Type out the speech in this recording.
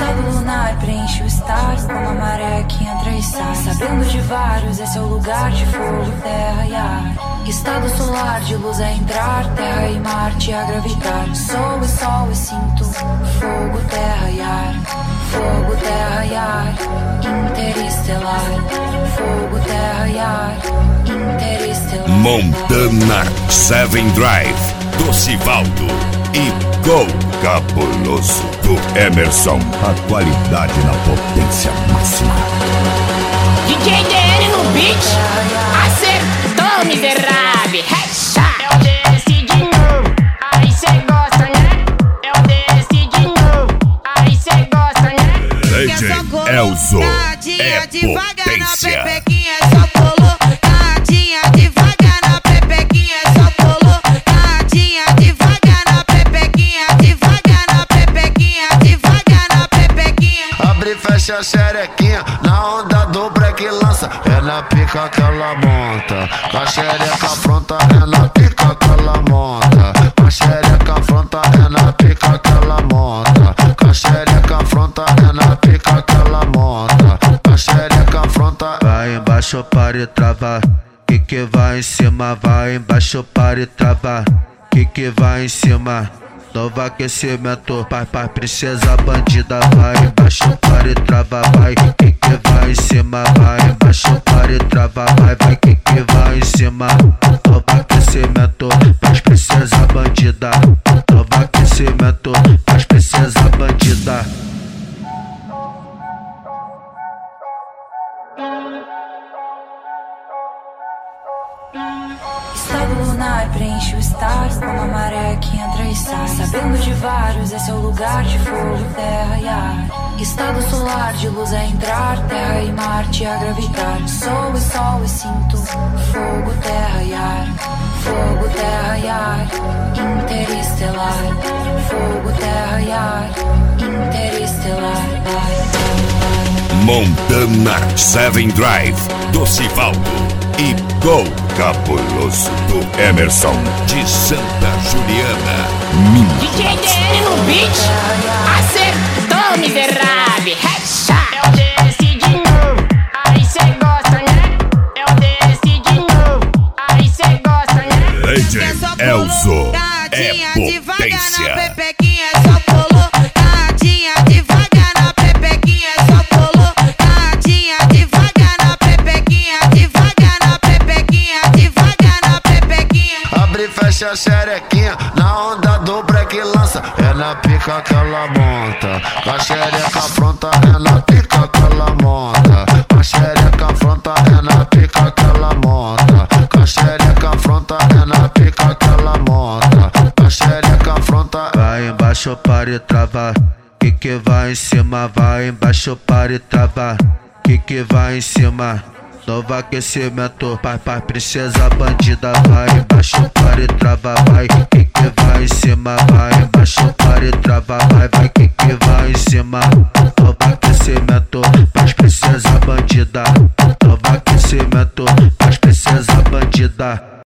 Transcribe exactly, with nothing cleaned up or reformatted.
Estado lunar preenche o estado como a maré que entra e sai. Sabendo de vários, esse é o lugar de fogo, terra e ar. Estado solar de luz a entrar, terra e Marte a gravitar. Sou e sol e sinto fogo, terra e ar. Fogo, terra e ar, interestelar. Fogo, terra e ar, interestelar. Montana Seven Drive, Docivaldo e Gol Cabuloso do Emerson. A qualidade na potência máxima. D J D N no beat, acertou, miserável. Headshot. Eu desci de novo, aí cê gosta, né? Eu desci de novo, aí cê gosta, né? D J Elzo é potência. Só colocadinha devagar na pepequinha, só colocadinha devagar na pepequinha, devagar na pepequinha, devagar na pepequinha. Abre e fecha a xerequinha, na onda do break lança. É na pica que ela monta, com a xereca pronta. É na pica que ela monta, com a xereca pronta. É na pica que ela monta, com a xereca pronta. É na pica que ela monta, com a xereca pronta. Vai embaixo para e trava, que que vai em cima. Vai embaixo para e trava, que que vai em cima. Novo aquecimento, pai, pai, princesa bandida. Vai embaixo para e trava, vai, que que vai em cima. Vai embaixo para e trava, vai, vai, que que vai em cima. Novo aquecimento, pai, princesa bandida. Novo aquecimento, pai, princesa bandida. Estado lunar preenche o estado como a maré que entra e sai. Sabendo de vários, esse é o lugar de fogo, terra e ar. Estado solar de luz a entrar, terra e Marte a gravitar. Sou e sol e sinto fogo, terra e ar. Fogo, terra e ar, interestelar. Fogo, terra e ar, interestelar. Montana Seven Drive, Docivaldo e Gol Cabuloso do Emerson de Santa Juliana, Minas. D J D N no beat, acertou, miserável. Headshot. Eu desci de novo, aí cê gosta, né? Eu desci de novo, aí cê gosta, né? D J Elzo é potência. Pepequinha, só colocadinha devagar na pepequinha, só colocadinha devagar na pepequinha, devagar na pepequinha, devagar na pepequinha. Abre e fecha a xerequinha, na onda do break lança. É na pica que ela monta, com a xereca pronta. É na pica que ela monta, com a xereca pronta. É na pica que ela monta, com a xereca pronta. É na pica que ela monta, com a xereca pronta. Vai embaixo para e trava, que que vai em cima. Vai embaixo para e trava, que que vai em cima. Novo aquecimento, pai, pai, princesa bandida. Vai embaixo para e trava, vai, que que vai em cima. Vai